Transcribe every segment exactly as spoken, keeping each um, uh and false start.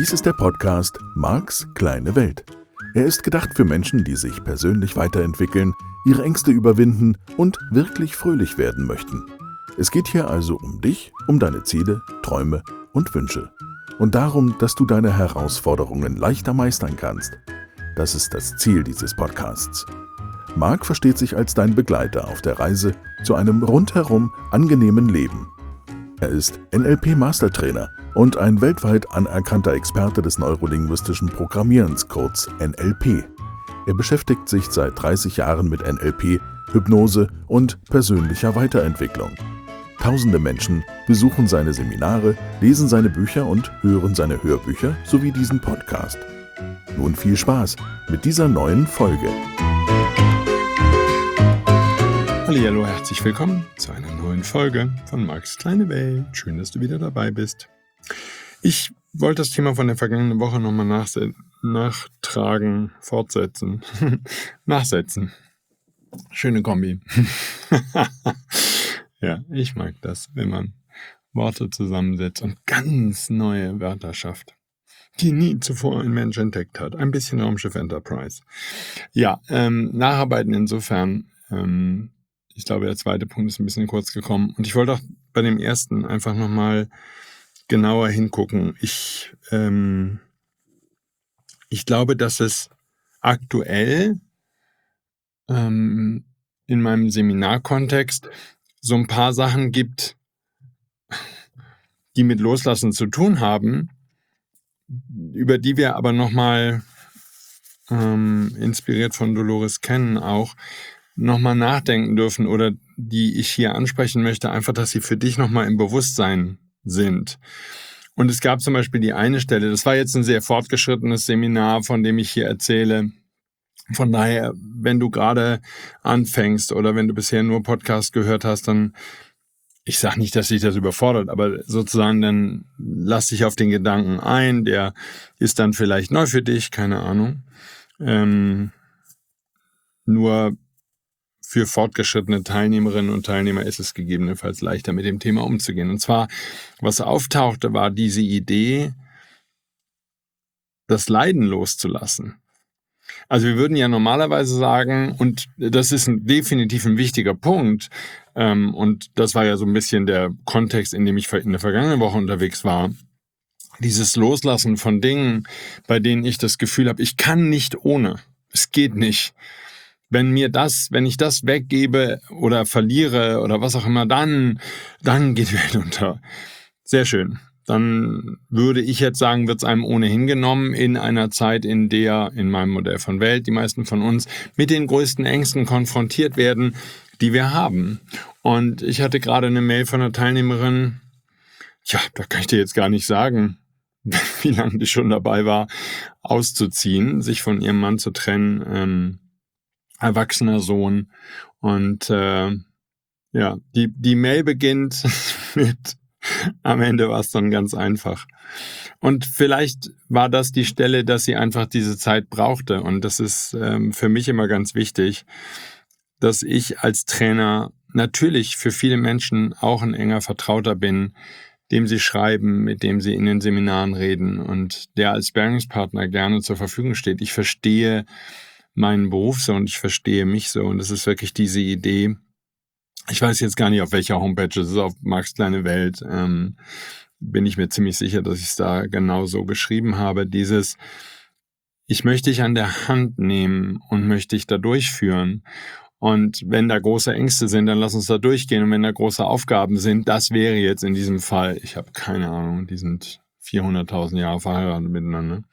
Dies ist der Podcast Marks kleine Welt. Er ist gedacht für Menschen, die sich persönlich weiterentwickeln, ihre Ängste überwinden und wirklich fröhlich werden möchten. Es geht hier also um dich, um deine Ziele, Träume und Wünsche. Und darum, dass du deine Herausforderungen leichter meistern kannst. Das ist das Ziel dieses Podcasts. Mark versteht sich als dein Begleiter auf der Reise zu einem rundherum angenehmen Leben. Er ist N L P-Mastertrainer und ein weltweit anerkannter Experte des neurolinguistischen Programmierens, kurz N L P. Er beschäftigt sich seit dreißig Jahren mit N L P, Hypnose und persönlicher Weiterentwicklung. Tausende Menschen besuchen seine Seminare, lesen seine Bücher und hören seine Hörbücher sowie diesen Podcast. Nun viel Spaß mit dieser neuen Folge. Hallihallo, herzlich willkommen zu einer neuen Folge von Marks kleine Welt. Schön, dass du wieder dabei bist. Ich wollte das Thema von der vergangenen Woche nochmal nachse- nachtragen, fortsetzen, nachsetzen. Schöne Kombi. Ja, ich mag das, wenn man Worte zusammensetzt und ganz neue Wörter schafft, die nie zuvor ein Mensch entdeckt hat. Ein bisschen Raumschiff Enterprise. Ja, ähm, Nacharbeiten insofern. Ähm, ich glaube, der zweite Punkt ist ein bisschen kurz gekommen. Und ich wollte auch bei dem ersten einfach nochmal genauer hingucken. Ich, ähm, ich glaube, dass es aktuell ähm, in meinem Seminarkontext so ein paar Sachen gibt, die mit Loslassen zu tun haben, über die wir aber nochmal, ähm, inspiriert von Dolores Cannon auch, nochmal nachdenken dürfen oder die ich hier ansprechen möchte, einfach, dass sie für dich nochmal im Bewusstsein sind. Und es gab zum Beispiel die eine Stelle, das war jetzt ein sehr fortgeschrittenes Seminar, von dem ich hier erzähle. Von daher, wenn du gerade anfängst oder wenn du bisher nur Podcast gehört hast, dann, ich sage nicht, dass dich das überfordert, aber sozusagen dann lass dich auf den Gedanken ein, der ist dann vielleicht neu für dich, keine Ahnung. Ähm, nur für fortgeschrittene Teilnehmerinnen und Teilnehmer ist es gegebenenfalls leichter, mit dem Thema umzugehen. Und zwar, was auftauchte, war diese Idee, das Leiden loszulassen. Also wir würden ja normalerweise sagen, und das ist ein, definitiv ein wichtiger Punkt, ähm, und das war ja so ein bisschen der Kontext, in dem ich in der vergangenen Woche unterwegs war, dieses Loslassen von Dingen, bei denen ich das Gefühl habe, ich kann nicht ohne, es geht nicht. Wenn mir das, wenn ich das weggebe oder verliere oder was auch immer, dann, dann geht die Welt unter. Sehr schön. Dann würde ich jetzt sagen, wird es einem ohnehin genommen in einer Zeit, in der, in meinem Modell von Welt, die meisten von uns mit den größten Ängsten konfrontiert werden, die wir haben. Und ich hatte gerade eine Mail von einer Teilnehmerin, ja, da kann ich dir jetzt gar nicht sagen, wie lange die schon dabei war, auszuziehen, sich von ihrem Mann zu trennen, ähm, erwachsener Sohn. Und äh, ja, die, die Mail beginnt mit, am Ende war es dann ganz einfach. Und vielleicht war das die Stelle, dass sie einfach diese Zeit brauchte. Und das ist ähm, für mich immer ganz wichtig, dass ich als Trainer natürlich für viele Menschen auch ein enger Vertrauter bin, dem sie schreiben, mit dem sie in den Seminaren reden und der als Sparringspartner gerne zur Verfügung steht. Ich verstehe meinen Beruf so und ich verstehe mich so. Und es ist wirklich diese Idee, ich weiß jetzt gar nicht, auf welcher Homepage es ist, auf Marks kleine Welt, ähm, bin ich mir ziemlich sicher, dass ich es da genau so geschrieben habe. Dieses, ich möchte dich an der Hand nehmen und möchte dich da durchführen. Und wenn da große Ängste sind, dann lass uns da durchgehen. Und wenn da große Aufgaben sind, das wäre jetzt in diesem Fall, ich habe keine Ahnung, die sind vierhunderttausend Jahre verheiratet miteinander.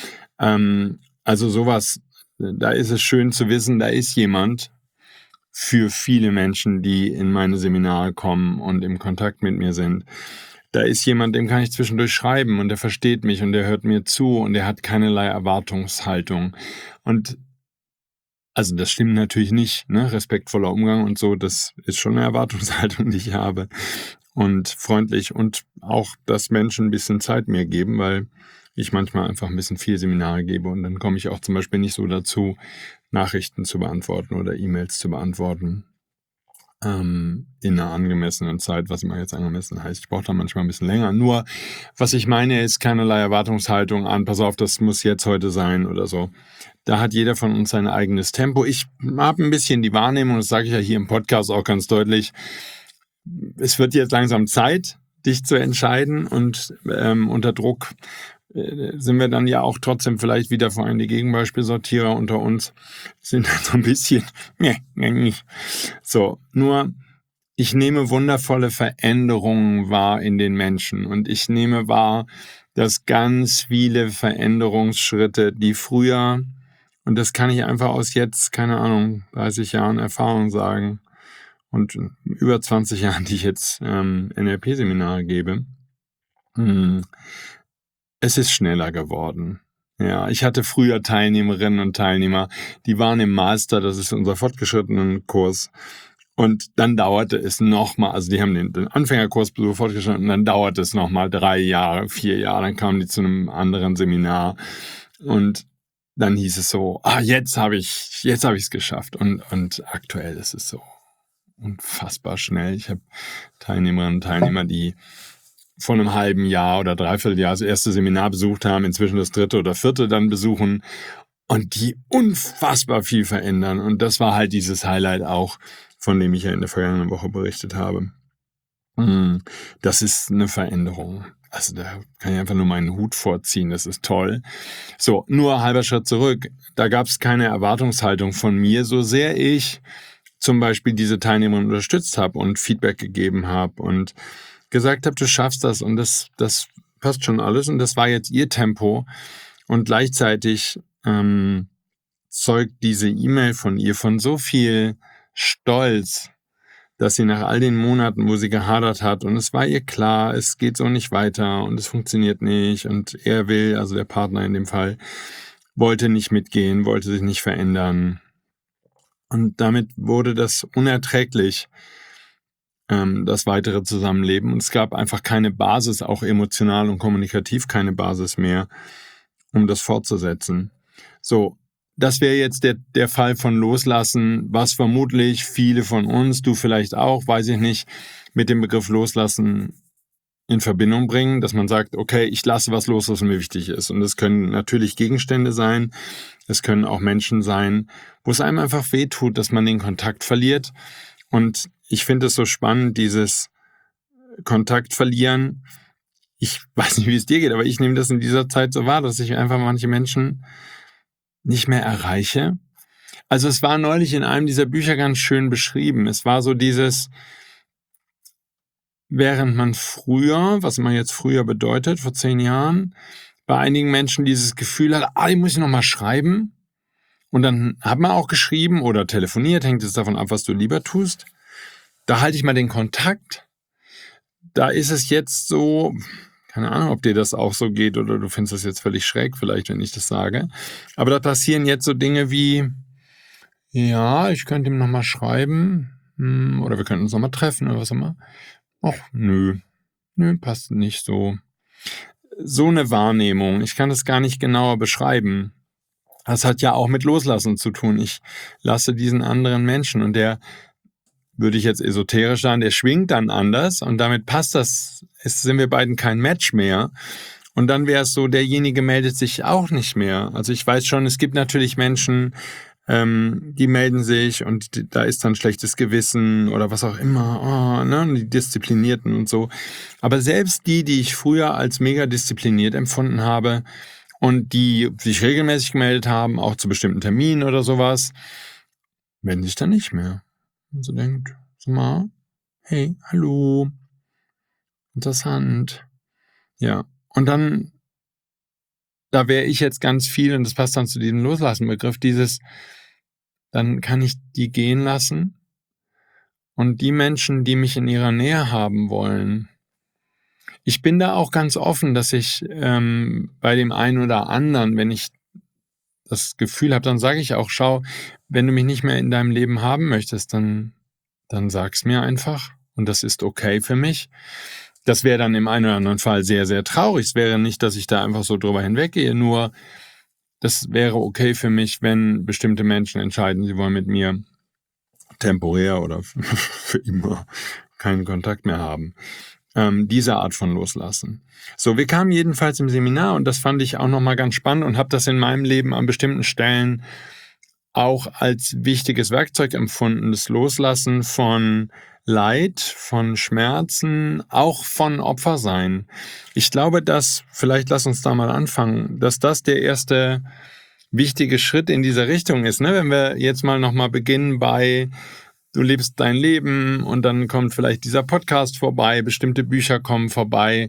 Ähm, also sowas, da ist es schön zu wissen, da ist jemand für viele Menschen, die in meine Seminare kommen und im Kontakt mit mir sind. Da ist jemand, dem kann ich zwischendurch schreiben und der versteht mich und der hört mir zu und der hat keinerlei Erwartungshaltung. Und also das stimmt natürlich nicht, ne? Respektvoller Umgang und so, das ist schon eine Erwartungshaltung, die ich habe. Und freundlich und auch, dass Menschen ein bisschen Zeit mir geben, weil ich manchmal einfach ein bisschen viel Seminare gebe und dann komme ich auch zum Beispiel nicht so dazu, Nachrichten zu beantworten oder E-Mails zu beantworten. ähm, in einer angemessenen Zeit, was immer jetzt angemessen heißt. Ich brauche da manchmal ein bisschen länger. Nur, was ich meine, ist keinerlei Erwartungshaltung an, pass auf, das muss jetzt heute sein oder so. Da hat jeder von uns sein eigenes Tempo. Ich habe ein bisschen die Wahrnehmung, das sage ich ja hier im Podcast auch ganz deutlich, es wird jetzt langsam Zeit, dich zu entscheiden, und ähm, unter Druck äh, sind wir dann ja auch trotzdem vielleicht wieder vor allem die Gegenbeispielsortierer unter uns, sind dann so ein bisschen, nee, nee, nicht. So, nur ich nehme wundervolle Veränderungen wahr in den Menschen, und ich nehme wahr, dass ganz viele Veränderungsschritte, die früher, und das kann ich einfach aus jetzt, keine Ahnung, dreißig Jahren Erfahrung sagen, und über zwanzig Jahren, die ich jetzt ähm, N L P-Seminare gebe, hm, es ist schneller geworden. Ja, ich hatte früher Teilnehmerinnen und Teilnehmer, die waren im Master, das ist unser fortgeschrittenen Kurs, und dann dauerte es nochmal, also die haben den, den Anfängerkurs besucht, fortgeschritten, und dann dauerte es nochmal drei Jahre, vier Jahre, dann kamen die zu einem anderen Seminar, und dann hieß es so, ah, jetzt habe ich, jetzt habe ich es geschafft, und, und aktuell ist es so unfassbar schnell. Ich habe Teilnehmerinnen und Teilnehmer, die vor einem halben Jahr oder dreiviertel Jahr das erste Seminar besucht haben, inzwischen das dritte oder vierte dann besuchen, und die unfassbar viel verändern. Und das war halt dieses Highlight auch, von dem ich ja in der vergangenen Woche berichtet habe. Das ist eine Veränderung. Also da kann ich einfach nur meinen Hut vorziehen, das ist toll. So, nur halber Schritt zurück. Da gab es keine Erwartungshaltung von mir, so sehr ich zum Beispiel diese Teilnehmerin unterstützt habe und Feedback gegeben habe und gesagt habe, du schaffst das, und das, das passt schon alles, und das war jetzt ihr Tempo, und gleichzeitig ähm, zeugt diese E-Mail von ihr von so viel Stolz, dass sie nach all den Monaten, wo sie gehadert hat, und es war ihr klar, es geht so nicht weiter und es funktioniert nicht, und er will, also der Partner in dem Fall, wollte nicht mitgehen, wollte sich nicht verändern. Und damit wurde das unerträglich, ähm, das weitere Zusammenleben. Und es gab einfach keine Basis, auch emotional und kommunikativ keine Basis mehr, um das fortzusetzen. So, das wäre jetzt der, der Fall von Loslassen, was vermutlich viele von uns, du vielleicht auch, weiß ich nicht, mit dem Begriff Loslassen in Verbindung bringen, dass man sagt, okay, ich lasse was los, was mir wichtig ist. Und das können natürlich Gegenstände sein, es können auch Menschen sein, wo es einem einfach wehtut, dass man den Kontakt verliert. Und ich finde es so spannend, dieses Kontakt verlieren. Ich weiß nicht, wie es dir geht, aber ich nehme das in dieser Zeit so wahr, dass ich einfach manche Menschen nicht mehr erreiche. Also es war neulich in einem dieser Bücher ganz schön beschrieben. Es war so dieses, während man früher, was immer jetzt früher bedeutet, vor zehn Jahren, bei einigen Menschen dieses Gefühl hat, ah, die muss ich nochmal schreiben. Und dann hat man auch geschrieben oder telefoniert, hängt es davon ab, was du lieber tust. Da halte ich mal den Kontakt. Da ist es jetzt so, keine Ahnung, ob dir das auch so geht oder du findest das jetzt völlig schräg vielleicht, wenn ich das sage. Aber da passieren jetzt so Dinge wie, ja, ich könnte ihm nochmal schreiben, oder wir könnten uns nochmal treffen oder was auch immer. Ach, nö, nö, passt nicht so. So eine Wahrnehmung, ich kann das gar nicht genauer beschreiben. Das hat ja auch mit Loslassen zu tun. Ich lasse diesen anderen Menschen, und der, würde ich jetzt esoterisch sagen, der schwingt dann anders, und damit passt das, es sind wir beiden kein Match mehr. Und dann wäre es so, derjenige meldet sich auch nicht mehr. Also ich weiß schon, es gibt natürlich Menschen, ähm, die melden sich, und die, da ist dann schlechtes Gewissen oder was auch immer, oh, ne, die Disziplinierten und so. Aber selbst die, die ich früher als mega diszipliniert empfunden habe und die sich regelmäßig gemeldet haben, auch zu bestimmten Terminen oder sowas, melden sich dann nicht mehr. Und so denkt, so mal, hey, hallo, interessant. Ja, und dann, da wäre ich jetzt ganz viel, und das passt dann zu diesem Loslassen-Begriff, dieses, dann kann ich die gehen lassen, und die Menschen, die mich in ihrer Nähe haben wollen, ich bin da auch ganz offen, dass ich ähm, bei dem einen oder anderen, wenn ich das Gefühl habe, dann sage ich auch, schau, wenn du mich nicht mehr in deinem Leben haben möchtest, dann, dann sag's mir einfach, und das ist okay für mich. Das wäre dann im einen oder anderen Fall sehr, sehr traurig. Es wäre nicht, dass ich da einfach so drüber hinweggehe, nur das wäre okay für mich, wenn bestimmte Menschen entscheiden, sie wollen mit mir temporär oder für immer keinen Kontakt mehr haben. Ähm, diese Art von Loslassen. So, wir kamen jedenfalls im Seminar und das fand ich auch nochmal ganz spannend und habe das in meinem Leben an bestimmten Stellen auch als wichtiges Werkzeug empfunden, das Loslassen von Leid, von Schmerzen, auch von Opfersein. Ich glaube, dass, vielleicht lass uns da mal anfangen, dass das der erste wichtige Schritt in dieser Richtung ist. Ne? Wenn wir jetzt mal nochmal beginnen bei du lebst dein Leben und dann kommt vielleicht dieser Podcast vorbei, bestimmte Bücher kommen vorbei.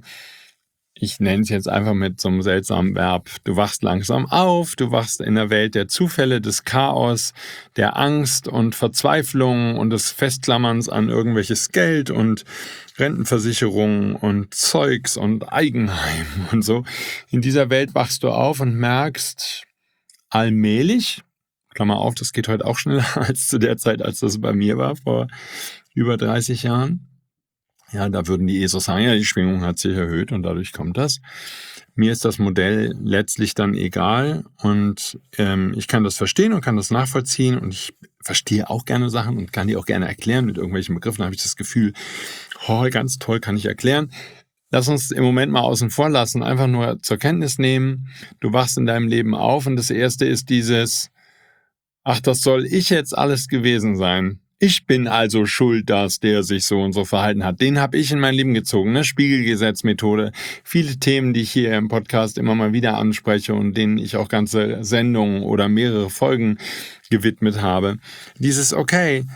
Ich nenne es jetzt einfach mit so einem seltsamen Verb. Du wachst langsam auf, du wachst in der Welt der Zufälle, des Chaos, der Angst und Verzweiflung und des Festklammerns an irgendwelches Geld und Rentenversicherung und Zeugs und Eigenheim und so. In dieser Welt wachst du auf und merkst allmählich, Klammer auf, das geht heute auch schneller als zu der Zeit, als das bei mir war, vor über dreißig Jahren. Ja, da würden die ESOs sagen, ja, die Schwingung hat sich erhöht und dadurch kommt das. Mir ist das Modell letztlich dann egal und ähm, ich kann das verstehen und kann das nachvollziehen und ich verstehe auch gerne Sachen und kann die auch gerne erklären. Mit irgendwelchen Begriffen Da habe ich das Gefühl, oh, ganz toll, kann ich erklären. Lass uns im Moment mal außen vor lassen, einfach nur zur Kenntnis nehmen. Du wachst in deinem Leben auf und das Erste ist dieses, ach, das soll ich jetzt alles gewesen sein. Ich bin also schuld, dass der sich so und so verhalten hat. Den habe ich in mein Leben gezogen, ne? Spiegelgesetzmethode. Viele Themen, die ich hier im Podcast immer mal wieder anspreche und denen ich auch ganze Sendungen oder mehrere Folgen gewidmet habe. Dieses, okay,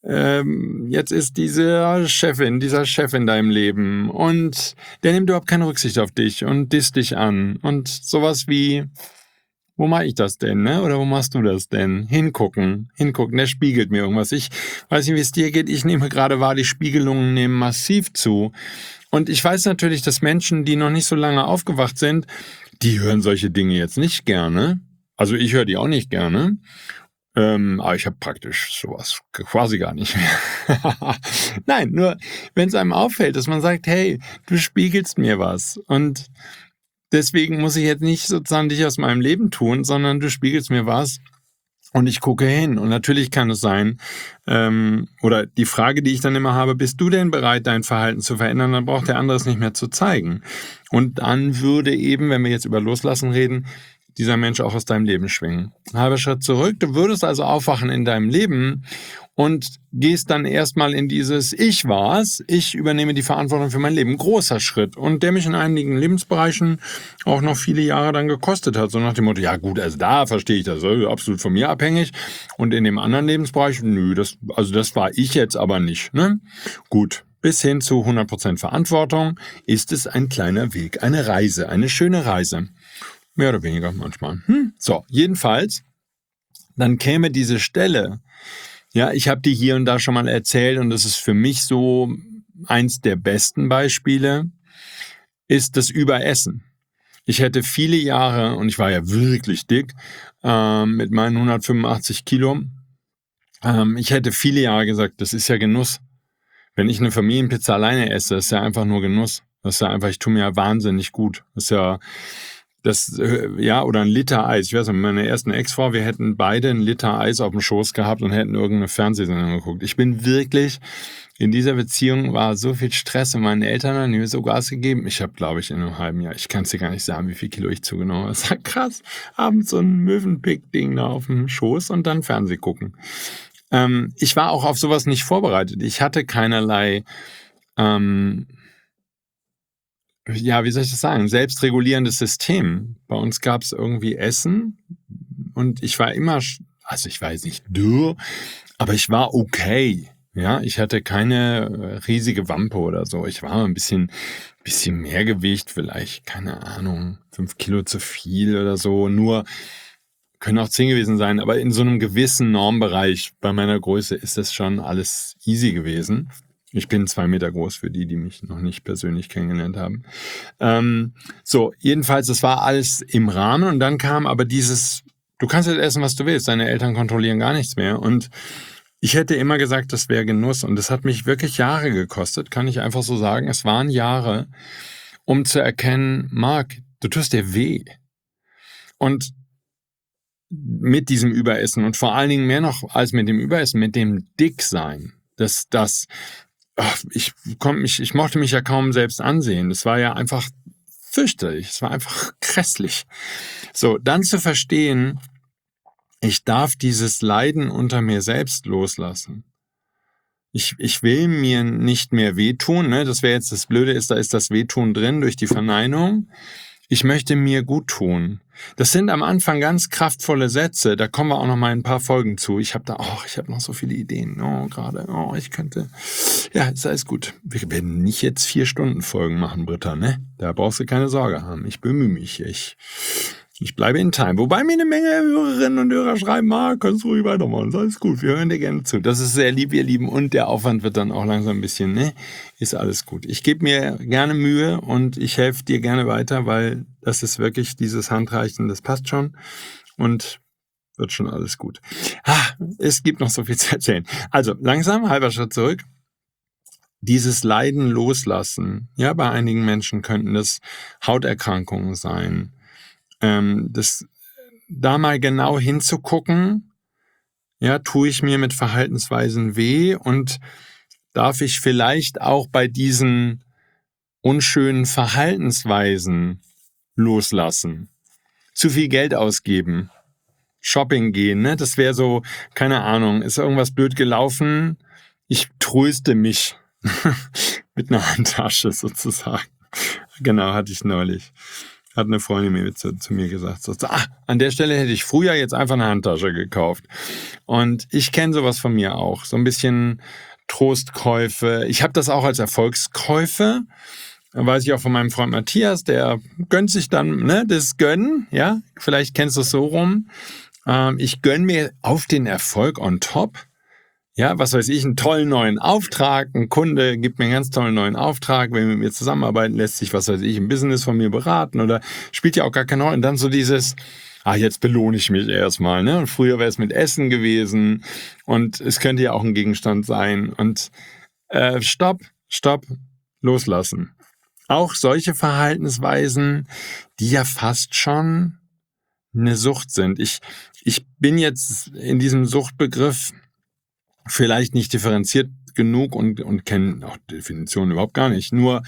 ähm, jetzt ist diese Chefin, dieser Chef in deinem Leben und der nimmt überhaupt keine Rücksicht auf dich und disst dich an und sowas wie... Wo mache ich das denn, ne? Oder wo machst du das denn? Hingucken, hingucken, der spiegelt mir irgendwas. Ich weiß nicht, wie es dir geht. Ich nehme gerade wahr, die Spiegelungen nehmen massiv zu. Und ich weiß natürlich, dass Menschen, die noch nicht so lange aufgewacht sind, die hören solche Dinge jetzt nicht gerne. Also ich höre die auch nicht gerne. Ähm, aber ich habe praktisch sowas quasi gar nicht mehr. Nein, nur wenn es einem auffällt, dass man sagt, hey, du spiegelst mir was und deswegen muss ich jetzt nicht sozusagen dich aus meinem Leben tun, sondern du spiegelst mir was und ich gucke hin. Und natürlich kann es sein, ähm, oder die Frage, die ich dann immer habe, bist du denn bereit, dein Verhalten zu verändern? Dann braucht der andere es nicht mehr zu zeigen. Und dann würde eben, wenn wir jetzt über Loslassen reden, dieser Mensch auch aus deinem Leben schwingen. Halber Schritt zurück, du würdest also aufwachen in deinem Leben und gehst dann erstmal in dieses Ich war's, ich übernehme die Verantwortung für mein Leben. Großer Schritt und der mich in einigen Lebensbereichen auch noch viele Jahre dann gekostet hat. So nach dem Motto, ja gut, also da verstehe ich das, also absolut von mir abhängig. Und in dem anderen Lebensbereich, nö, das, also das war ich jetzt aber nicht. Ne? Gut, bis hin zu hundert Prozent Verantwortung ist es ein kleiner Weg, eine Reise, eine schöne Reise. Mehr oder weniger manchmal. Hm? So, jedenfalls, dann käme diese Stelle. Ja, ich habe die hier und da schon mal erzählt und das ist für mich so eins der besten Beispiele, ist das Überessen. Ich hätte viele Jahre, und ich war ja wirklich dick, ähm, mit meinen hundertfünfundachtzig Kilo, ähm, ich hätte viele Jahre gesagt, das ist ja Genuss. Wenn ich eine Familienpizza alleine esse, ist ja einfach nur Genuss. Das ist ja einfach, ich tue mir ja wahnsinnig gut. Das ist ja... Das, ja, oder ein Liter Eis. Ich weiß nicht, mit meiner ersten Ex-Frau, wir hätten beide ein Liter Eis auf dem Schoß gehabt und hätten irgendeine Fernsehsendung geguckt. Ich bin wirklich, in dieser Beziehung war so viel Stress und meine Eltern haben mir so Gas gegeben. Ich habe, glaube ich, in einem halben Jahr, ich kann es dir gar nicht sagen, wie viel Kilo ich zugenommen habe. Das war krass. Abends so ein Möwenpick-Ding da auf dem Schoß und dann Fernseh gucken. Ähm, ich war auch auf sowas nicht vorbereitet. Ich hatte keinerlei... Ähm, ja, wie soll ich das sagen, selbstregulierendes System. Bei uns gab es irgendwie Essen und ich war immer, also ich war jetzt nicht dürr, aber ich war okay. Ja, ich hatte keine riesige Wampe oder so. Ich war ein bisschen, bisschen mehr Gewicht, vielleicht, keine Ahnung, fünf Kilo zu viel oder so. Nur, können auch zehn gewesen sein, aber in so einem gewissen Normbereich bei meiner Größe ist das schon alles easy gewesen. Ich bin zwei Meter groß für die, die mich noch nicht persönlich kennengelernt haben. Ähm, so, jedenfalls, das war alles im Rahmen und dann kam aber dieses, du kannst jetzt essen, was du willst, deine Eltern kontrollieren gar nichts mehr und ich hätte immer gesagt, das wäre Genuss und das hat mich wirklich Jahre gekostet, kann ich einfach so sagen. Es waren Jahre, um zu erkennen, Marc, du tust dir weh. Und mit diesem Überessen und vor allen Dingen mehr noch als mit dem Überessen, mit dem Dicksein. Das, das, ach, ich, komm, ich, ich mochte mich ja kaum selbst ansehen. Das war ja einfach fürchterlich. Es war einfach grässlich. So, dann zu verstehen, ich darf dieses Leiden unter mir selbst loslassen. Ich, ich will mir nicht mehr wehtun, ne? Das wäre jetzt das Blöde, ist, da ist das Wehtun drin durch die Verneinung. Ich möchte mir gut tun. Das sind am Anfang ganz kraftvolle Sätze, da kommen wir auch noch mal ein paar Folgen zu. Ich habe da, oh, ich habe noch so viele Ideen, oh, gerade, oh, ich könnte, ja, ist alles gut. Wir werden nicht jetzt vier Stunden Folgen machen, Britta, ne? Da brauchst du keine Sorge haben. Ich bemühe mich, ich... Ich bleibe in Time. Wobei mir eine Menge Hörerinnen und Hörer schreiben, ah, kannst du ruhig weitermachen, ist alles gut, wir hören dir gerne zu. Das ist sehr lieb, ihr Lieben, und der Aufwand wird dann auch langsam ein bisschen, ne, ist alles gut. Ich gebe mir gerne Mühe und ich helfe dir gerne weiter, weil das ist wirklich dieses Handreichen, das passt schon und wird schon alles gut. Ah, es gibt noch so viel zu erzählen. Also, langsam, halber Schritt zurück. Dieses Leiden loslassen, ja, bei einigen Menschen könnten das Hauterkrankungen sein, das da mal genau hinzugucken, ja, tue ich mir mit Verhaltensweisen weh und darf ich vielleicht auch bei diesen unschönen Verhaltensweisen loslassen, zu viel Geld ausgeben, Shopping gehen, ne? Das wäre so, keine Ahnung, ist irgendwas blöd gelaufen, ich tröste mich mit einer Handtasche sozusagen. Genau, hatte ich neulich. Hat eine Freundin mir zu, zu mir gesagt, so, ah, an der Stelle hätte ich früher jetzt einfach eine Handtasche gekauft. Und ich kenne sowas von mir auch, so ein bisschen Trostkäufe. Ich habe das auch als Erfolgskäufe, weiß ich auch von meinem Freund Matthias, der gönnt sich dann, ne, das Gönnen, ja, vielleicht kennst du es so rum. Ähm, ich gönne mir auf den Erfolg on top. Ja, was weiß ich, einen tollen neuen Auftrag, ein Kunde gibt mir einen ganz tollen neuen Auftrag, will mit mir zusammenarbeiten, lässt sich, was weiß ich, im Business von mir beraten oder spielt ja auch gar keine Rolle. Und dann so dieses, ah, jetzt belohne ich mich erstmal, ne? Und früher wäre es mit Essen gewesen und es könnte ja auch ein Gegenstand sein. Und äh, stopp, stopp, loslassen. Auch solche Verhaltensweisen, die ja fast schon eine Sucht sind. Ich, ich bin jetzt in diesem Suchtbegriff vielleicht nicht differenziert genug und, und kenne auch Definitionen überhaupt gar nicht. Nur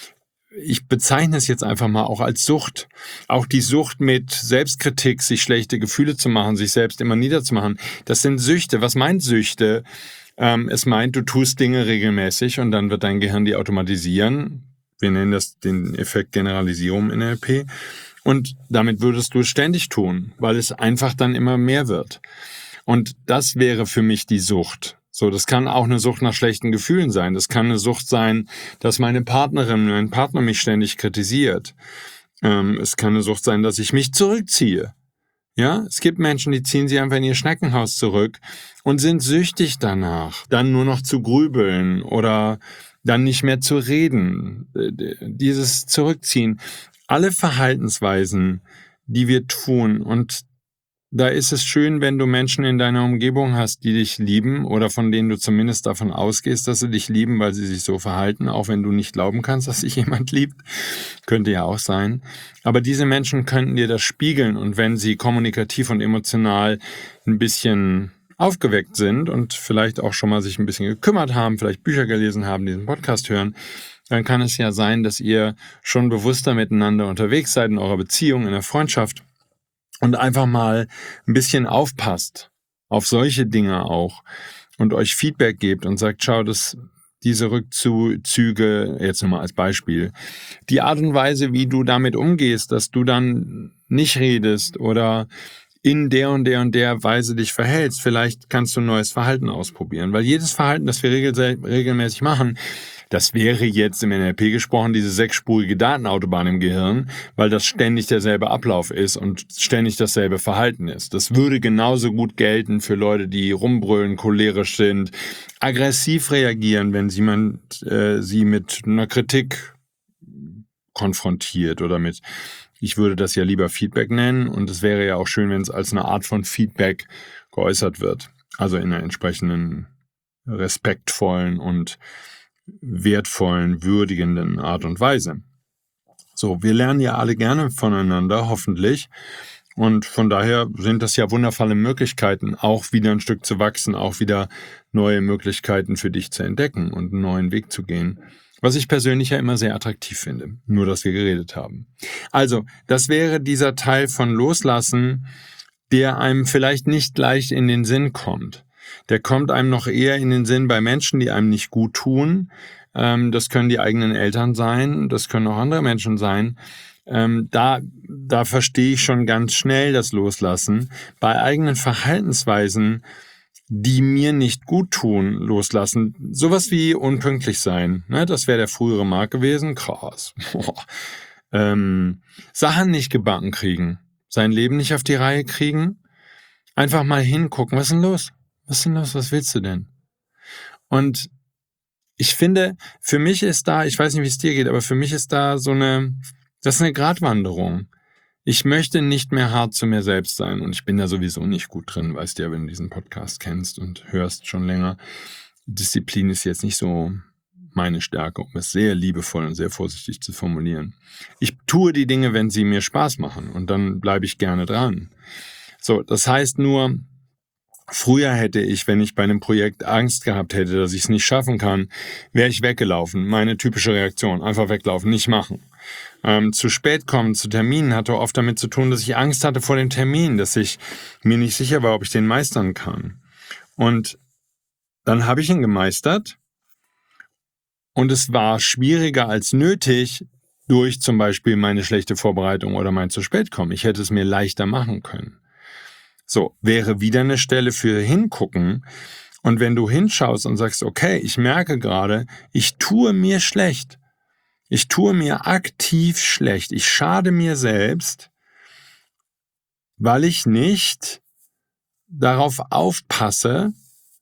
ich bezeichne es jetzt einfach mal auch als Sucht. Auch die Sucht mit Selbstkritik, sich schlechte Gefühle zu machen, sich selbst immer niederzumachen. Das sind Süchte. Was meint Süchte? Ähm, es meint, du tust Dinge regelmäßig und dann wird dein Gehirn die automatisieren. Wir nennen das den Effekt Generalisierung in N L P. Und damit würdest du es ständig tun, weil es einfach dann immer mehr wird. Und das wäre für mich die Sucht. So, das kann auch eine Sucht nach schlechten Gefühlen sein. Das kann eine Sucht sein, dass meine Partnerin, mein Partner mich ständig kritisiert. Ähm, es kann eine Sucht sein, dass ich mich zurückziehe. Ja, es gibt Menschen, die ziehen sich einfach in ihr Schneckenhaus zurück und sind süchtig danach, dann nur noch zu grübeln oder dann nicht mehr zu reden. Dieses Zurückziehen. Alle Verhaltensweisen, die wir tun, und da ist es schön, wenn du Menschen in deiner Umgebung hast, die dich lieben oder von denen du zumindest davon ausgehst, dass sie dich lieben, weil sie sich so verhalten, auch wenn du nicht glauben kannst, dass sich jemand liebt. Könnte ja auch sein. Aber diese Menschen könnten dir das spiegeln, und wenn sie kommunikativ und emotional ein bisschen aufgeweckt sind und vielleicht auch schon mal sich ein bisschen gekümmert haben, vielleicht Bücher gelesen haben, diesen Podcast hören, dann kann es ja sein, dass ihr schon bewusster miteinander unterwegs seid in eurer Beziehung, in der Freundschaft. Und einfach mal ein bisschen aufpasst auf solche Dinge auch und euch Feedback gebt und sagt, schau, das, diese Rückzüge, jetzt nochmal als Beispiel, die Art und Weise, wie du damit umgehst, dass du dann nicht redest oder in der und der und der Weise dich verhältst, vielleicht kannst du ein neues Verhalten ausprobieren, weil jedes Verhalten, das wir regel- regelmäßig machen, das wäre jetzt im N L P gesprochen diese sechsspurige Datenautobahn im Gehirn, weil das ständig derselbe Ablauf ist und ständig dasselbe Verhalten ist. Das würde genauso gut gelten für Leute, die rumbrüllen, cholerisch sind, aggressiv reagieren, wenn jemand äh, sie mit einer Kritik konfrontiert oder mit, ich würde das ja lieber Feedback nennen, und es wäre ja auch schön, wenn es als eine Art von Feedback geäußert wird. Also in einer entsprechenden respektvollen und wertvollen, würdigenden Art und Weise. So, wir lernen ja alle gerne voneinander, hoffentlich. Und von daher sind das ja wundervolle Möglichkeiten, auch wieder ein Stück zu wachsen, auch wieder neue Möglichkeiten für dich zu entdecken und einen neuen Weg zu gehen. Was ich persönlich ja immer sehr attraktiv finde. Nur, dass wir geredet haben. Also, das wäre dieser Teil von Loslassen, der einem vielleicht nicht leicht in den Sinn kommt. Der kommt einem noch eher in den Sinn bei Menschen, die einem nicht gut tun. Das können die eigenen Eltern sein, das können auch andere Menschen sein. Da, da verstehe ich schon ganz schnell das Loslassen. Bei eigenen Verhaltensweisen, die mir nicht gut tun, loslassen. Sowas wie unpünktlich sein. Ne? Das wäre der frühere Marc gewesen. Krass. ähm, Sachen nicht gebacken kriegen. Sein Leben nicht auf die Reihe kriegen. Einfach mal hingucken. Was ist denn los? Was ist denn los? Was willst du denn? Und ich finde, für mich ist da, ich weiß nicht, wie es dir geht, aber für mich ist da so eine, das ist eine Gratwanderung. Ich möchte nicht mehr hart zu mir selbst sein und ich bin da sowieso nicht gut drin, weißt du ja, wenn du diesen Podcast kennst und hörst schon länger. Disziplin ist jetzt nicht so meine Stärke, um es sehr liebevoll und sehr vorsichtig zu formulieren. Ich tue die Dinge, wenn sie mir Spaß machen und dann bleibe ich gerne dran. So, das heißt nur, früher hätte ich, wenn ich bei einem Projekt Angst gehabt hätte, dass ich es nicht schaffen kann, wäre ich weggelaufen. Meine typische Reaktion, einfach weglaufen, nicht machen. Ähm, zu spät kommen zu Terminen hatte oft damit zu tun, dass ich Angst hatte vor dem Termin, dass ich mir nicht sicher war, ob ich den meistern kann. Und dann habe ich ihn gemeistert und es war schwieriger als nötig durch zum Beispiel meine schlechte Vorbereitung oder mein zu spät kommen. Ich hätte es mir leichter machen können. So, wäre wieder eine Stelle für hingucken. Und wenn du hinschaust und sagst, okay, ich merke gerade, ich tue mir schlecht. Ich tue mir aktiv schlecht. Ich schade mir selbst, weil ich nicht darauf aufpasse,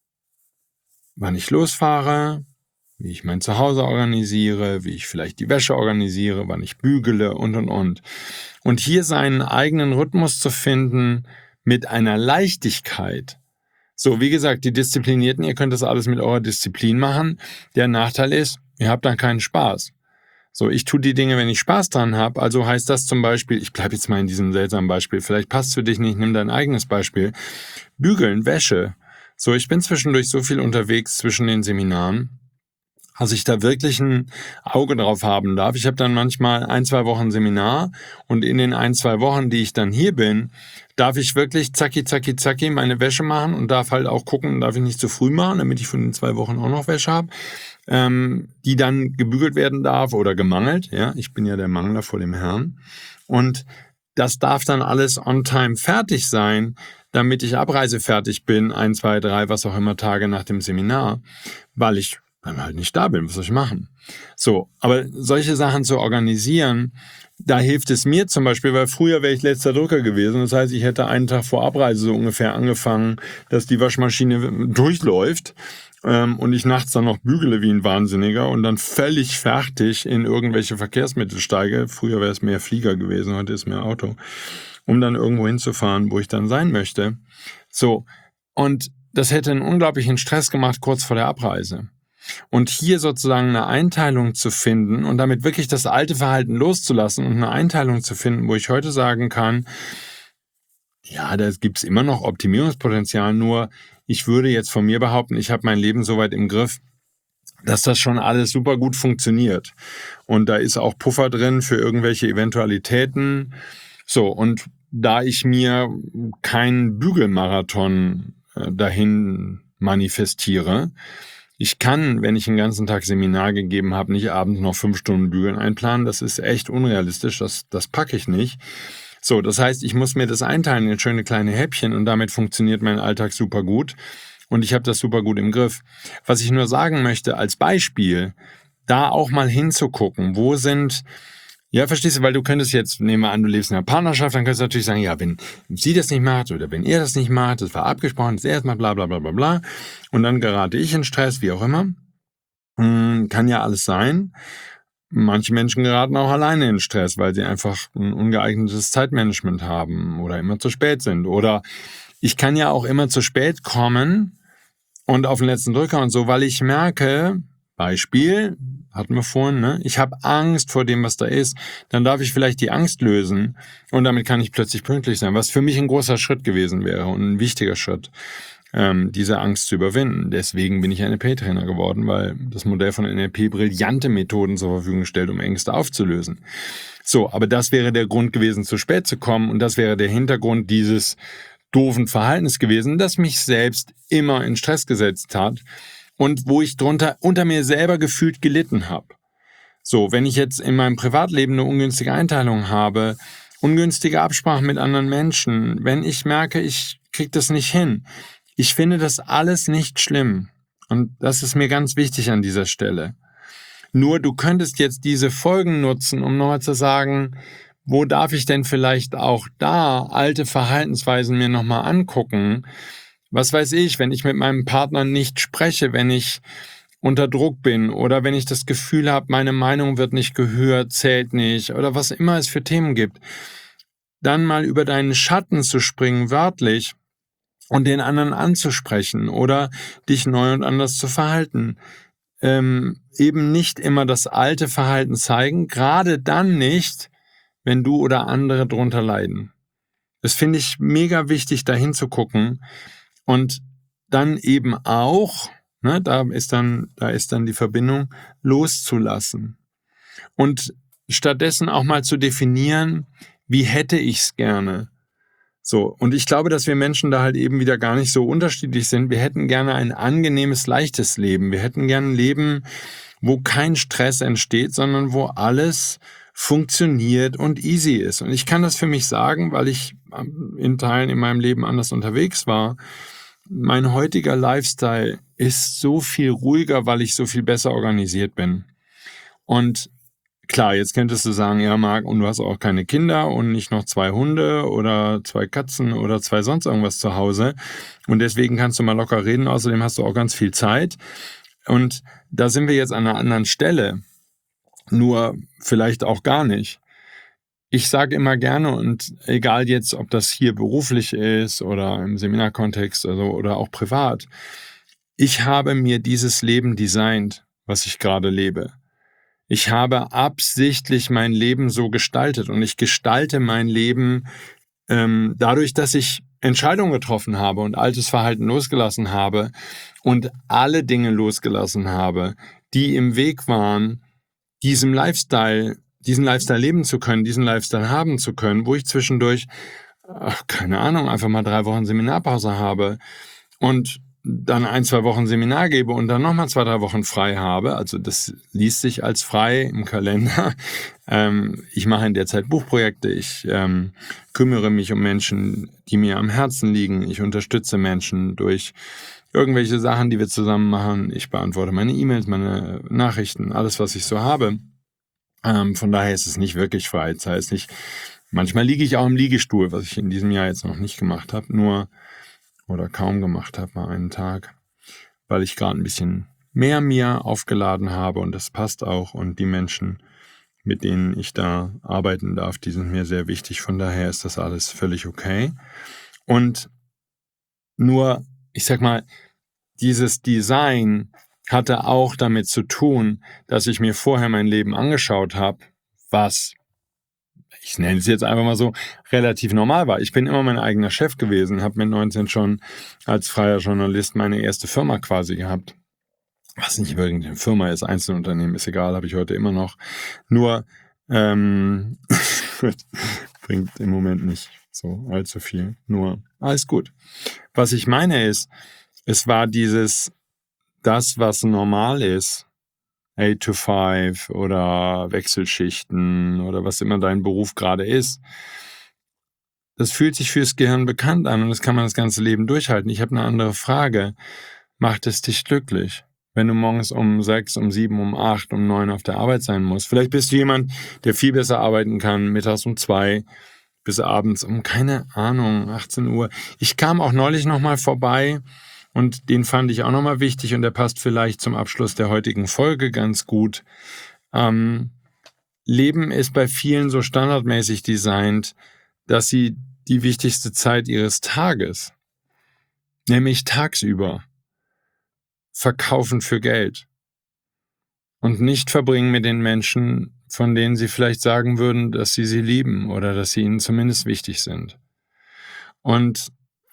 wann ich losfahre, wie ich mein Zuhause organisiere, wie ich vielleicht die Wäsche organisiere, wann ich bügele und, und, und. Und hier seinen eigenen Rhythmus zu finden mit einer Leichtigkeit. So, wie gesagt, die Disziplinierten, ihr könnt das alles mit eurer Disziplin machen. Der Nachteil ist, ihr habt dann keinen Spaß. So, ich tue die Dinge, wenn ich Spaß dran habe. Also heißt das zum Beispiel, ich bleibe jetzt mal in diesem seltsamen Beispiel, vielleicht passt es für dich nicht, nimm dein eigenes Beispiel. Bügeln, Wäsche. So, ich bin zwischendurch so viel unterwegs zwischen den Seminaren, dass ich da wirklich ein Auge drauf haben darf. Ich habe dann manchmal ein, zwei Wochen Seminar und in den ein, zwei Wochen, die ich dann hier bin, darf ich wirklich zacki, zacki, zacki meine Wäsche machen und darf halt auch gucken, darf ich nicht zu früh machen, damit ich von den zwei Wochen auch noch Wäsche habe, ähm, die dann gebügelt werden darf oder gemangelt. Ja, ich bin ja der Mangler vor dem Herrn. Und das darf dann alles on time fertig sein, damit ich abreisefertig bin, ein, zwei, drei, was auch immer Tage nach dem Seminar, weil ich dann halt nicht da bin, was soll ich machen? So, aber solche Sachen zu organisieren, da hilft es mir zum Beispiel, weil früher wäre ich letzter Drücker gewesen. Das heißt, ich hätte einen Tag vor Abreise so ungefähr angefangen, dass die Waschmaschine durchläuft ähm, und ich nachts dann noch bügele wie ein Wahnsinniger und dann völlig fertig in irgendwelche Verkehrsmittel steige. Früher wäre es mehr Flieger gewesen, heute ist mehr Auto, um dann irgendwo hinzufahren, wo ich dann sein möchte. So, und das hätte einen unglaublichen Stress gemacht kurz vor der Abreise. Und hier sozusagen eine Einteilung zu finden und damit wirklich das alte Verhalten loszulassen und eine Einteilung zu finden, wo ich heute sagen kann, ja, da gibt es immer noch Optimierungspotenzial, nur ich würde jetzt von mir behaupten, ich habe mein Leben soweit im Griff, dass das schon alles super gut funktioniert. Und da ist auch Puffer drin für irgendwelche Eventualitäten. So, und da ich mir keinen Bügelmarathon äh, dahin manifestiere, ich kann, wenn ich einen ganzen Tag Seminar gegeben habe, nicht abends noch fünf Stunden bügeln einplanen. Das ist echt unrealistisch. Das, das packe ich nicht. So, das heißt, ich muss mir das einteilen in schöne kleine Häppchen und damit funktioniert mein Alltag super gut. Und ich habe das super gut im Griff. Was ich nur sagen möchte als Beispiel, da auch mal hinzugucken, wo sind... Ja, verstehst du, weil du könntest jetzt, nehmen wir an, du lebst in einer Partnerschaft, dann könntest du natürlich sagen, ja, wenn sie das nicht macht oder wenn er das nicht macht, das war abgesprochen, das er es macht, bla bla bla bla bla, und dann gerate ich in Stress, wie auch immer. Hm, kann ja alles sein. Manche Menschen geraten auch alleine in Stress, weil sie einfach ein ungeeignetes Zeitmanagement haben oder immer zu spät sind. Oder ich kann ja auch immer zu spät kommen und auf den letzten Drücker und so, weil ich merke, Beispiel, hatten wir vorhin, ne? Ich habe Angst vor dem, was da ist. Dann darf ich vielleicht die Angst lösen und damit kann ich plötzlich pünktlich sein, was für mich ein großer Schritt gewesen wäre und ein wichtiger Schritt, ähm, diese Angst zu überwinden. Deswegen bin ich N L P-Trainer geworden, weil das Modell von N L P brillante Methoden zur Verfügung stellt, um Ängste aufzulösen. So, aber das wäre der Grund gewesen, zu spät zu kommen und das wäre der Hintergrund dieses doofen Verhaltens gewesen, das mich selbst immer in Stress gesetzt hat und wo ich drunter unter mir selber gefühlt gelitten habe. So, wenn ich jetzt in meinem Privatleben eine ungünstige Einteilung habe, ungünstige Absprachen mit anderen Menschen, wenn ich merke, ich kriege das nicht hin, ich finde das alles nicht schlimm. Und das ist mir ganz wichtig an dieser Stelle. Nur du könntest jetzt diese Folgen nutzen, um nochmal zu sagen, wo darf ich denn vielleicht auch da alte Verhaltensweisen mir nochmal angucken? Was weiß ich, wenn ich mit meinem Partner nicht spreche, wenn ich unter Druck bin oder wenn ich das Gefühl habe, meine Meinung wird nicht gehört, zählt nicht oder was immer es für Themen gibt, dann mal über deinen Schatten zu springen, wörtlich, und den anderen anzusprechen oder dich neu und anders zu verhalten. Ähm, eben nicht immer das alte Verhalten zeigen, gerade dann nicht, wenn du oder andere drunter leiden. Das finde ich mega wichtig, da hinzugucken und dann eben auch, ne, da ist dann, da ist dann die Verbindung, loszulassen. Und stattdessen auch mal zu definieren, wie hätte ich es gerne. So, und ich glaube, dass wir Menschen da halt eben wieder gar nicht so unterschiedlich sind. Wir hätten gerne ein angenehmes, leichtes Leben. Wir hätten gerne ein Leben, wo kein Stress entsteht, sondern wo alles funktioniert und easy ist. Und ich kann das für mich sagen, weil ich in Teilen in meinem Leben anders unterwegs war. Mein heutiger Lifestyle ist so viel ruhiger, weil ich so viel besser organisiert bin. Und klar, jetzt könntest du sagen, ja Marc, und du hast auch keine Kinder und nicht noch zwei Hunde oder zwei Katzen oder zwei sonst irgendwas zu Hause. Und deswegen kannst du mal locker reden. Außerdem hast du auch ganz viel Zeit. Und da sind wir jetzt an einer anderen Stelle. Nur vielleicht auch gar nicht. Ich sage immer gerne, und egal jetzt, ob das hier beruflich ist oder im Seminarkontext also, oder auch privat, ich habe mir dieses Leben designt, was ich gerade lebe. Ich habe absichtlich mein Leben so gestaltet und ich gestalte mein Leben ähm, dadurch, dass ich Entscheidungen getroffen habe und altes Verhalten losgelassen habe und alle Dinge losgelassen habe, die im Weg waren, diesem Lifestyle, diesen Lifestyle leben zu können, diesen Lifestyle haben zu können, wo ich zwischendurch, ach, keine Ahnung, einfach mal drei Wochen Seminarpause habe und dann ein, zwei Wochen Seminar gebe und dann nochmal zwei, drei Wochen frei habe. Also das liest sich als frei im Kalender. Ähm, ich mache in der Zeit Buchprojekte. Ich ähm, kümmere mich um Menschen, die mir am Herzen liegen. Ich unterstütze Menschen durch irgendwelche Sachen, die wir zusammen machen. Ich beantworte meine E-Mails, meine Nachrichten, alles, was ich so habe. Ähm, von daher ist es nicht wirklich Freizeit. Ist nicht, manchmal liege ich auch im Liegestuhl, was ich in diesem Jahr jetzt noch nicht gemacht habe. Nur oder kaum gemacht habe, mal einen Tag, weil ich gerade ein bisschen mehr mir aufgeladen habe und das passt auch und die Menschen, mit denen ich da arbeiten darf, die sind mir sehr wichtig, von daher ist das alles völlig okay. Und nur, ich sag mal, dieses Design hatte auch damit zu tun, dass ich mir vorher mein Leben angeschaut habe, was, ich nenne es jetzt einfach mal so, relativ normal war. Ich bin immer mein eigener Chef gewesen, habe mit neunzehn schon als freier Journalist meine erste Firma quasi gehabt. Was nicht wirklich eine Firma ist, Einzelunternehmen, ist egal, habe ich heute immer noch. Nur, ähm, bringt im Moment nicht so allzu viel. Nur, alles gut. Was ich meine ist, es war dieses, das, was normal ist, eight to five oder Wechselschichten oder was immer dein Beruf gerade ist. Das fühlt sich fürs Gehirn bekannt an und das kann man das ganze Leben durchhalten. Ich habe eine andere Frage. Macht es dich glücklich, wenn du morgens um sechs, um sieben, um acht, um neun auf der Arbeit sein musst? Vielleicht bist du jemand, der viel besser arbeiten kann, mittags um zwei bis abends um, keine Ahnung, achtzehn Uhr. Ich kam auch neulich nochmal vorbei und den fand ich auch nochmal wichtig und der passt vielleicht zum Abschluss der heutigen Folge ganz gut. Ähm, Leben ist bei vielen so standardmäßig designt, dass sie die wichtigste Zeit ihres Tages, nämlich tagsüber, verkaufen für Geld. und nicht verbringen mit den Menschen, von denen sie vielleicht sagen würden, dass sie sie lieben oder dass sie ihnen zumindest wichtig sind. Und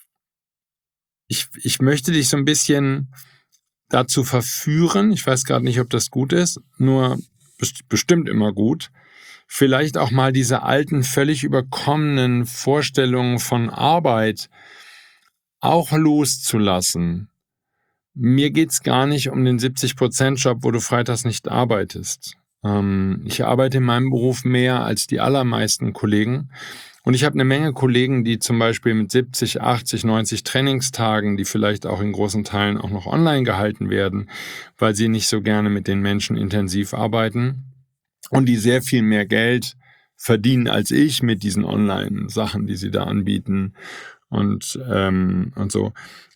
ich, ich möchte dich so ein bisschen dazu verführen, ich weiß gerade nicht, ob das gut ist, nur best- bestimmt immer gut, vielleicht auch mal diese alten, völlig überkommenen Vorstellungen von Arbeit auch loszulassen. Mir geht's gar nicht um den siebzig-Prozent-Job, wo du freitags nicht arbeitest. Ähm, ich arbeite in meinem Beruf mehr als die allermeisten Kollegen. Und ich habe eine Menge Kollegen, die zum Beispiel mit siebzig, achtzig, neunzig Trainingstagen, die vielleicht auch in großen Teilen auch noch online gehalten werden, weil sie nicht so gerne mit den Menschen intensiv arbeiten und die sehr viel mehr Geld verdienen als ich mit diesen Online-Sachen, die sie da anbieten und, ähm, und so.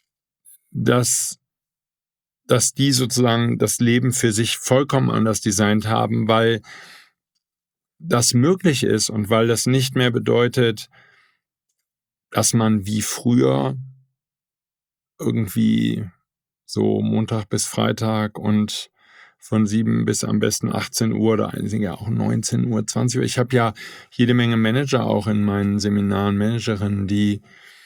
Dass, dass die sozusagen das Leben für sich vollkommen anders designt haben, weil das möglich ist und weil das nicht mehr bedeutet, dass man wie früher irgendwie so Montag bis Freitag und von sieben bis am besten achtzehn Uhr oder einige ja auch neunzehn Uhr, zwanzig Uhr. Ich habe ja jede Menge Manager auch in meinen Seminaren, Managerinnen, die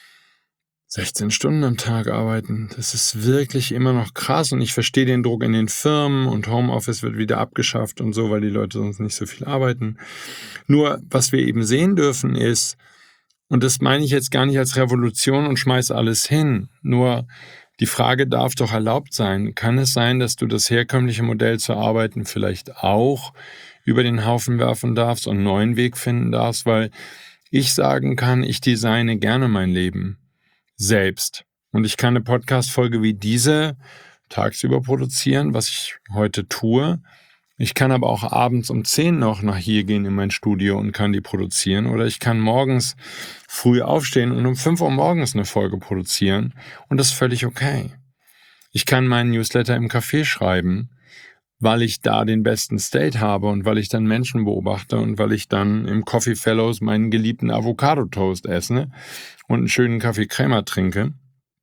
sechzehn Stunden am Tag arbeiten. Das ist wirklich immer noch krass und ich verstehe den Druck in den Firmen und Homeoffice wird wieder abgeschafft und so, weil die Leute sonst nicht so viel arbeiten. Nur, was wir eben sehen dürfen ist, und das meine ich jetzt gar nicht als Revolution und schmeiß alles hin, nur die Frage darf doch erlaubt sein. Kann es sein, dass du das herkömmliche Modell zu arbeiten vielleicht auch über den Haufen werfen darfst und einen neuen Weg finden darfst, weil ich sagen kann, ich designe gerne mein Leben selbst. Und ich kann eine Podcast-Folge wie diese tagsüber produzieren, was ich heute tue. Ich kann aber auch abends um zehn noch nach hier gehen in mein Studio und kann die produzieren. Oder ich kann morgens früh aufstehen und um fünf Uhr morgens eine Folge produzieren. Und das ist völlig okay. Ich kann meinen Newsletter im Café schreiben, weil ich da den besten State habe und weil ich dann Menschen beobachte und weil ich dann im Coffee Fellows meinen geliebten Avocado-Toast esse und einen schönen Kaffee Crema trinke.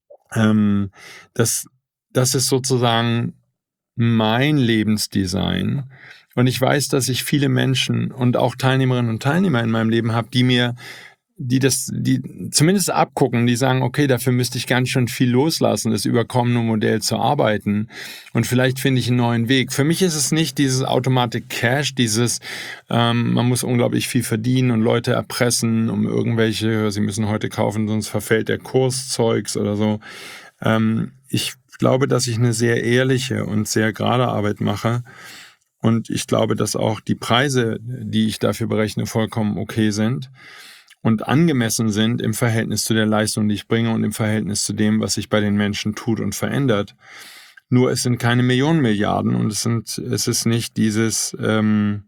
Ähm, das, das ist sozusagen mein Lebensdesign. Und ich weiß, dass ich viele Menschen und auch Teilnehmerinnen und Teilnehmer in meinem Leben habe, die mir, die das, die zumindest abgucken, die sagen, okay, dafür müsste ich ganz schön viel loslassen, das überkommene Modell zu arbeiten. Und vielleicht finde ich einen neuen Weg. Für mich ist es nicht dieses Automatic Cash, dieses, ähm, man muss unglaublich viel verdienen und Leute erpressen, um irgendwelche, sie müssen heute kaufen, sonst verfällt der Kurszeugs oder so. Ähm, ich glaube, dass ich eine sehr ehrliche und sehr gerade Arbeit mache. Und ich glaube, dass auch die Preise, die ich dafür berechne, vollkommen okay sind und angemessen sind im Verhältnis zu der Leistung, die ich bringe und im Verhältnis zu dem, was sich bei den Menschen tut und verändert. Nur es sind keine Millionen Milliarden und es sind, es ist nicht dieses ähm,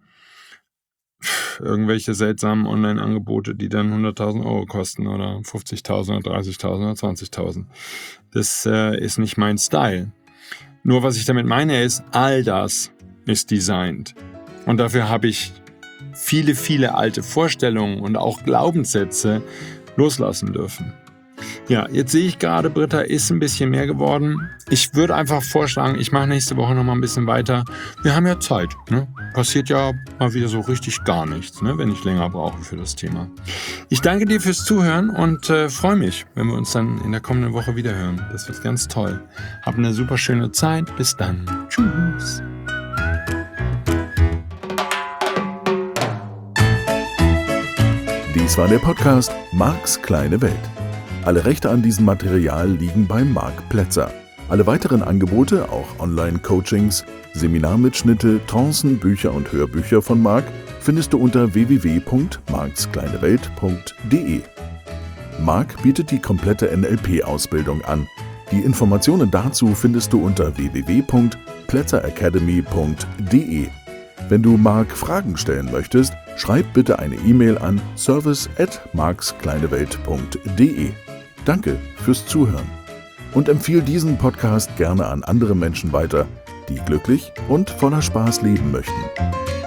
irgendwelche seltsamen Online-Angebote, die dann hunderttausend Euro kosten oder fünfzigtausend oder dreißigtausend oder zwanzigtausend. Das äh, ist nicht mein Style. Nur was ich damit meine ist, all das ist designt. Und dafür habe ich viele, viele alte Vorstellungen und auch Glaubenssätze loslassen dürfen. Ja, jetzt sehe ich gerade, Britta ist ein bisschen mehr geworden. Ich würde einfach vorschlagen, ich mache nächste Woche noch mal ein bisschen weiter. Wir haben ja Zeit, ne? Passiert ja mal wieder so richtig gar nichts, ne? Wenn ich länger brauche für das Thema. Ich danke dir fürs Zuhören und äh, freue mich, wenn wir uns dann in der kommenden Woche wieder hören. Das wird ganz toll. Hab eine super schöne Zeit. Bis dann. Tschüss. Dies war der Podcast Marks kleine Welt. Alle Rechte an diesem Material liegen bei Marc Plätzer. Alle weiteren Angebote, auch Online-Coachings, Seminarmitschnitte, Trancen, Bücher und Hörbücher von Marc findest du unter w w w punkt marks kleine welt punkt d e. Marc bietet die komplette N L P-Ausbildung an. Die Informationen dazu findest du unter w w w punkt plätzer academy punkt d e. Wenn du Marc Fragen stellen möchtest, schreib bitte eine E-Mail an service at marks kleine welt punkt d e. Danke fürs Zuhören und empfehle diesen Podcast gerne an andere Menschen weiter, die glücklich und voller Spaß leben möchten.